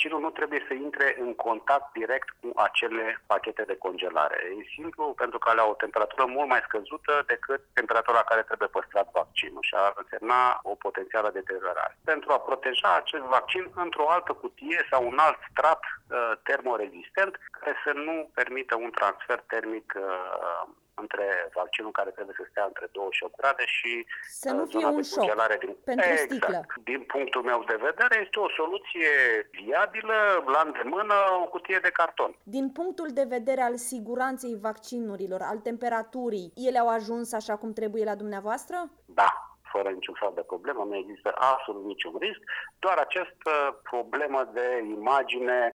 vaccinul nu trebuie să intre în contact direct cu acele pachete de congelare. E simplu pentru că alea au o temperatură mult mai scăzută decât temperatura la care trebuie păstrat vaccinul și ar însemna o potențială deteriorare. Pentru a proteja acest vaccin într-o altă cutie sau un alt strat termorezistent care să nu permită un transfer termic între vaccinul care trebuie să stea între 28 grade și să nu fie un șoc pentru sticlă. Din punctul meu de vedere este o soluție viabilă, la îndemână, o cutie de carton. Din punctul de vedere al siguranței vaccinurilor, al temperaturii, ele au ajuns așa cum trebuie la dumneavoastră? Da, fără niciun fel de problemă, nu există absolut niciun risc, doar această problemă de imagine